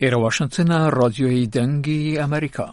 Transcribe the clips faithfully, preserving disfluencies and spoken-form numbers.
ئێرە واشنتنە، ڕادیۆی دەنگی ئەمریکا.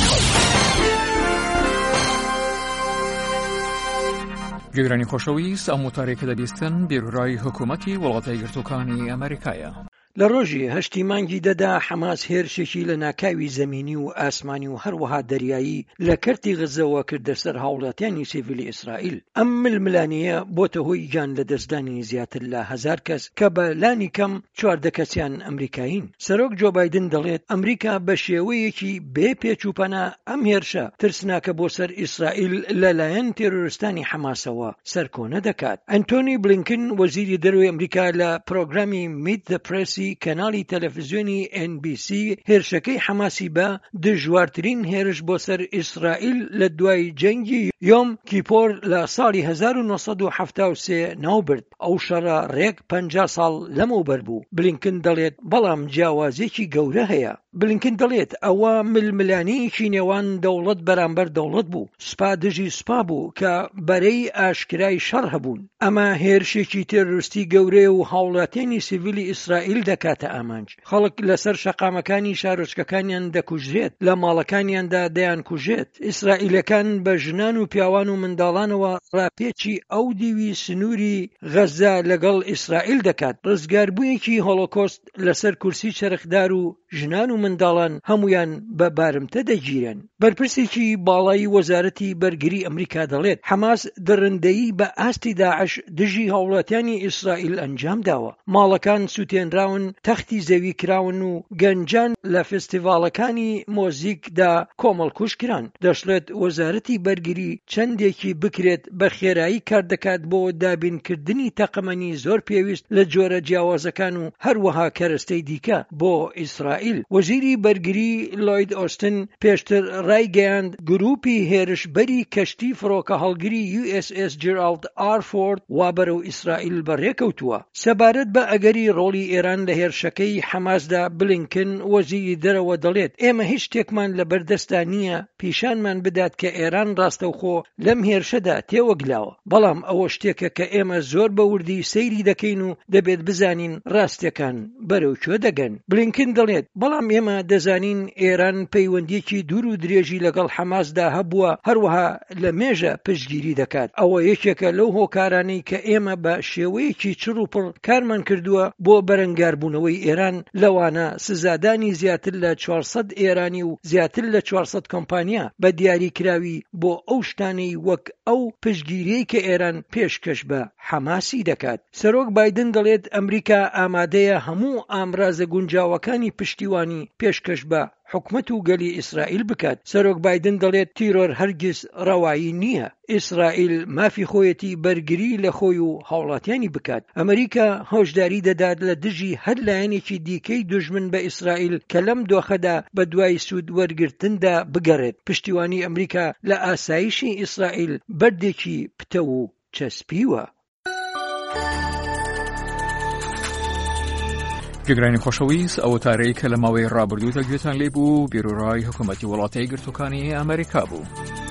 گوێگرانی خۆشەویست، ئەم وتارەی کە دەبیستن بیرۆرای حکوومەتی وڵاتە یەکگرتووەکانی ئەمریکایە. لە ڕۆژی هەشتی مانگی دەدا حەماس هێرشێکی لە ناکاوی زەمینی و ئاسمانی و هەروەها دەریایی لە کەرتی غەزەوە کردە سەر هاوڵاتیانی سیڤیلی ئیسرائیل. ئەم ململانەیە بۆتە هۆی گیان لە دەستدانی زیاتر لە هەزار کەس کە بە لانی کەم چواردە کەسیان ئەمریکایین. سەرۆک جۆ بایدن دەڵێت ئەمریکا بە شێوەیەکی بێ پێچووپەنا ئەم هێرشە ترسناکە بۆ سەر ئیسرائیل لەلایەن تێرۆریستانی حەماسەوە سەرکۆنە دەکات. ئەنتۆنی بلینکن وەزیری دەرەوەی ئەمریکا لە پرۆگرامی میت دە پرێسی کەناڵی تەلەڤیزیۆنی ئێن بی سی هێرشەکەی حەماسی بە دژوارترین هێرش بۆ سەر ئیسرائیل لە دوای جەنگی یۆم کیپۆر لە ساڵی هەزار و نۆسەد و هەفتا و سێ ناوبرد. ئەو شەڕە ڕێک پەنجا ساڵ لەمەوبەر بوو. بلینکن دەڵێت بەڵام جیاوازێکی گەورە هەیە. بلینکن دەڵێت ئەوە ململانەیەکی نێوان دەوڵەت بەرامبەر دەوڵەت بوو. سوپا دژی سوپا بوو کە بەرەی ئاشکرای شەڕ هەبوون. ئەمە هێرشێکی تێرۆریستی گەورەیە و هاوڵاتیانی سیڤیلی ئیسرائیل دەکاتە ئامانج. خەڵک لەسەر شەقامەکانی شارۆچکەکانیان دەکوژێت، لە ماڵەکانیاندا دەیان کوژێت. ئیسرائیلەکان بە ژنان و پیاوان و منداڵانەوە ڕاپێچی ئەو دیوی سنووری غەزە لەگەڵ ئیسرائیل دەکات. ڕزگاربوویەکی هۆڵۆکۆست لەسەر کورسی چرخدار و ژنان و منداڵان هەمویان بە بارمتە دەگیرن. بەرپرسێکی باڵای وەزارەتی بەرگری ئەمریکا دەڵێت حەماس دڕندەیی بە ئاستی داعش دژی هاوڵاتیانی ئیسرائیل ئەنجام داوە. ماڵەکان سووتێنراون، تەختی زەوی کراون و گەنجان لە فستیڤالەکانی مۆزیکدا کۆمەڵکوش کران. دەشڵێت وەزارەتی بەرگری چەندێکی بکرێت بە خێرایی کار دەکات بۆ دابینکردنی تەقەمەنی زۆر پێویست لە جۆرە جیاوازەکان و هەروەها کەرەستەی دیکە بۆ ئیسرائیل. وەزیری بەرگری لۆید ئۆستن پێشتر ڕایگەیاند گروپی هێرشبەری کەشتی فڕۆکە هەڵگری یو ئێس ئێس جێرالد ئار فۆرد وا بەرەو ئیسرائیل بەڕێکەوتووە. سەبارەت بە ئەگەری ڕۆڵی ئێران لە هێرشەکەی حەماسدا بلینکن وەزیری دەرەوە دەڵێت ئێمە هیچ شتێکمان لە بەردەستا نییە پیشانمان بدات کە ئێران ڕاستەوخۆ لەم هێرشەدا تێوەگلاوە. بەڵام ئەوە شتێکە کە ئێمە زۆر بەوردی سەیری دەکەین و دەبێت بزانین ڕاستیەکان بەرەو کوێ دەگەن. بلینکن دەڵێت بەڵام ئێمە دەزانین ئێران پەیوەندیەکی دوور و درێژی لەگەڵ حەماسدا هەبووە، هەروەها لە مێژە پشتگیری دەکات. ئەوە یەکێکە لەو هۆکارانەی کە ئێمە بە شێوەیەکی چڕ و پڕ کارمان کردووە بۆ بەرەنگاربوونەوەی ئێران، لەوانە سزادانی زیاتر لە چوارسەد ئێرانی و زیاتر لە چوارسەد کۆمپانیا بە دیاریکراوی بۆ ئەو شتانەی وەک ئەو پشتگیریەی کە ئێران پێشکەش بە حەماسی دەکات. سەرۆک بایدن دەڵێت ئەمریکا ئامادەیە هەموو ئامرازە گونجاوەکانی پشتیوانی پێشکەش بە حکومەت و گەلی ئیسرائیل بکات. سەرۆک بایدن دەڵێت تیرۆر هەرگیز ڕەوایی نییە. ئیسرائیل مافی خۆیەتی بەرگری لە خۆی و هاوڵاتیانی بکات. ئەمریکا هۆشداری دەدات لە دژی هەر لایەنێکی دیکەی دوژمن بە ئیسرائیل کە لەم دۆخەدا بە دوای سوود وەرگرتندا بگەڕێت. پشتیوانی ئەمریکا لە ئاسایشی ئیسرائیل بەردێکی پتە و چەسپیوە. گوێگرانی خۆشەویست، ئەو وتارەی کە لە ماوەی ڕابردوودا گوێتان لێبوو بیرۆرای حکوومەتی وڵاتە یەکگرتووەکانی ئەمریکا بوو.